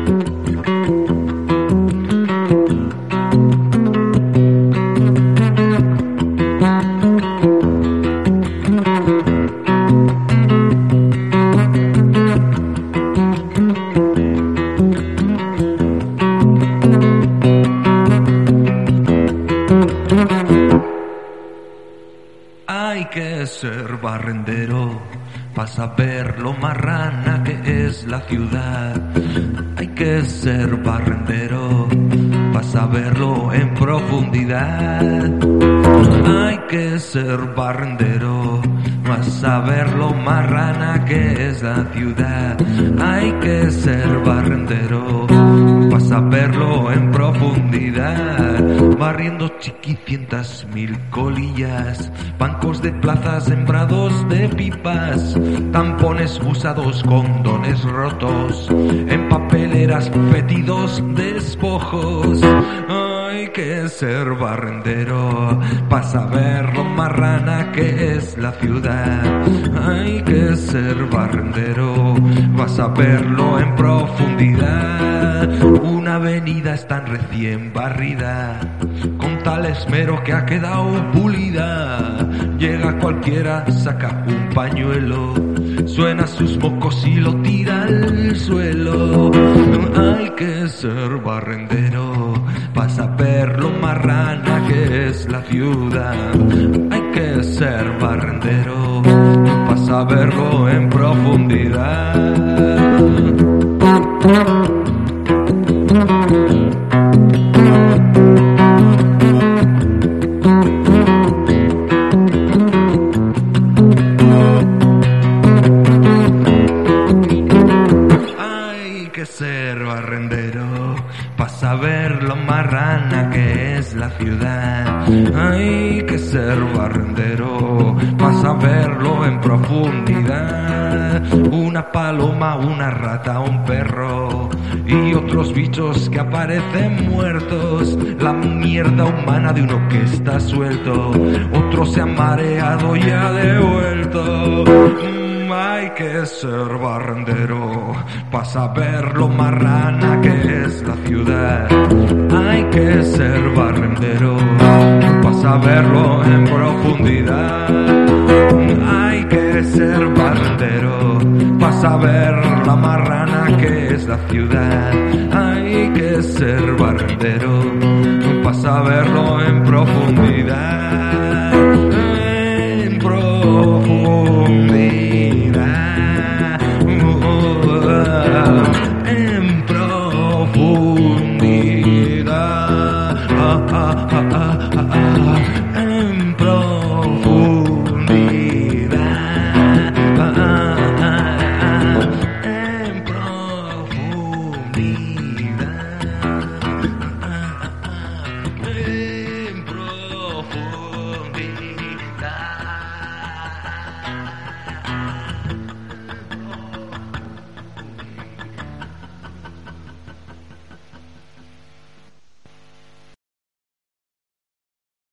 Hay que ser barrendero para saber lo marrana que es la ciudad. Hay que ser barrendero para saberlo en profundidad. Hay que ser barrendero para saber lo marrana que es la ciudad. Hay que ser barrendero para saberlo en profundidad. Barriendo chiquicientas mil colillas, bancos de plazas sembrados de pipas, tampones usados, condones rotos, en papeleras fetidos despojos. Hay que ser barrendero para saber lo marrana que es la ciudad. Hay que ser barrendero para saberlo en profundidad. Una avenida es tan recién barrida, con tal esmero que ha quedado pulida. Llega cualquiera, saca un pañuelo, suena sus mocos y lo tira al suelo. Hay que ser barrendero para saber lo marrana que es la ciudad. Hay que ser barrendero para saberlo en profundidad. Hay que ser barrendero para saber lo marrana que es la ciudad. Hay que ser barrendero para saberlo en profundidad. Una paloma, una rata, un perro y otros bichos que aparecen muertos. La mierda humana de uno que está suelto, otro se ha mareado y ha devuelto. Hay que ser barrendero para saber lo marrana que es la ciudad. Hay que ser barrendero para saberlo en profundidad. Hay que ser barrendero para saber la marrana que es la ciudad. Hay que ser barrendero para saberlo en profundidad. En profundidad.